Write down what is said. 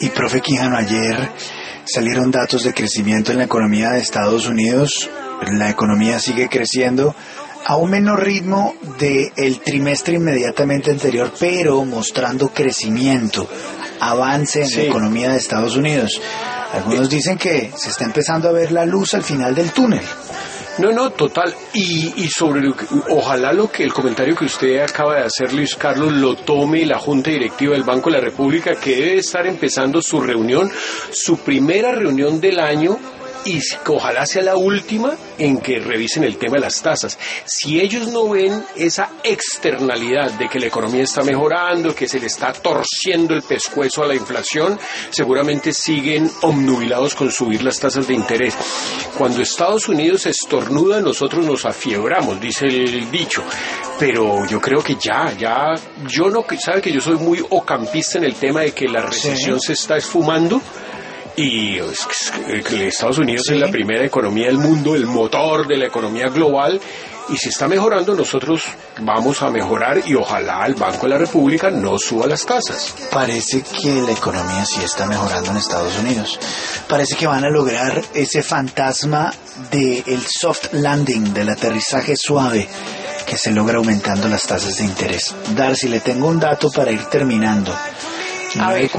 Y profe Quijano, ayer salieron datos de crecimiento en la economía de Estados Unidos. La economía sigue creciendo a un menor ritmo del trimestre inmediatamente anterior, pero mostrando crecimiento, avance en la economía de Estados Unidos. Algunos dicen que se está empezando a ver la luz al final del túnel. No, total. Y sobre ojalá el comentario que usted acaba de hacer, Luis Carlos, lo tome la Junta Directiva del Banco de la República, que debe estar empezando su reunión, su primera reunión del año, y ojalá sea la última en que revisen el tema de las tasas. Si ellos no ven esa externalidad de que la economía está mejorando, que se le está torciendo el pescuezo a la inflación, seguramente siguen obnubilados con subir las tasas de interés. Cuando Estados Unidos estornuda, nosotros nos afiebramos, dice el dicho. Pero yo creo que yo no, sabe que yo soy muy ocampista en el tema de que la recesión se está esfumando. Y Estados Unidos es la primera economía del mundo, el motor de la economía global, y si está mejorando, nosotros vamos a mejorar, y ojalá el Banco de la República no suba las tasas. Parece que la economía sí está mejorando en Estados Unidos. Parece que van a lograr ese fantasma del soft landing, del aterrizaje suave, que se logra aumentando las tasas de interés. Darcy, le tengo un dato para ir terminando. A ver.